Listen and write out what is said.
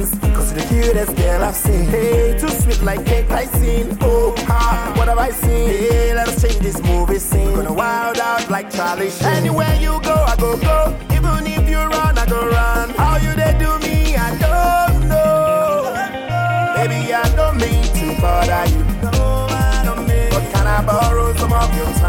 jeans, cause you're the cutest girl I've seen. Hey, too sweet like cake I seen. Oh, ha, what have I seen? Hey, let us change this movie scene. Gonna wild out like Charlie Sheen. Anywhere you go, I go. Even if you run, I go run. How you they do me, I don't know. Baby, I don't mean to bother you. No, I don't mean. But can I borrow some of your time?